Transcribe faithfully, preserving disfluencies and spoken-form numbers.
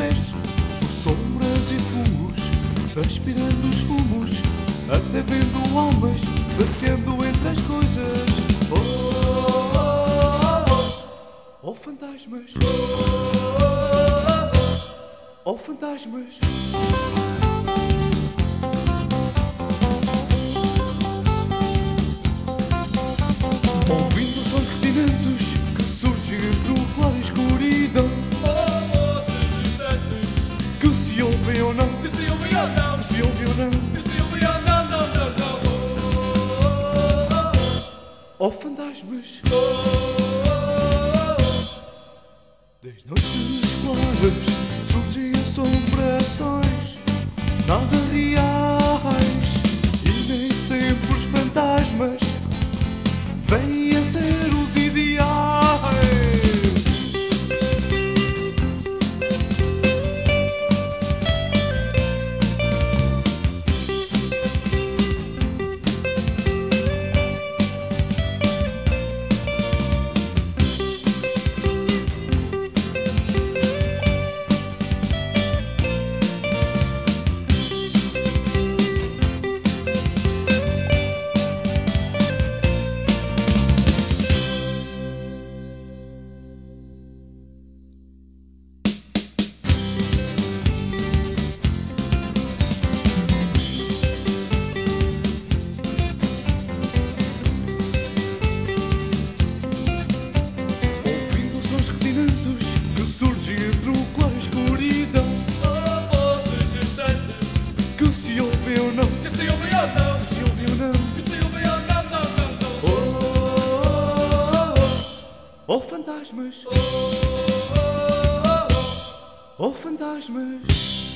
pés, por sombras e fungos, transpirando os fumos, até vendo almas batendo entre as coisas. Oh, oh, oh, oh, oh fantasmas, oh, oh, oh, oh fantasmas. Ouvindo sons retirantes que surgem entre o claro e a escuridão. Oh, oh, instantes que se ouvem ou não, que se ouvem ou não, que se ouvem ou não, que se ouvem ou não, não, não, não. Oh, oh, oh, oh fantasmas. oh, oh, Das noites claras surgem assombrações nada reais, e nem sempre os fantasmas vêm a ser os ideais. Oh fantasmas, oh, oh, oh, oh fantasmas.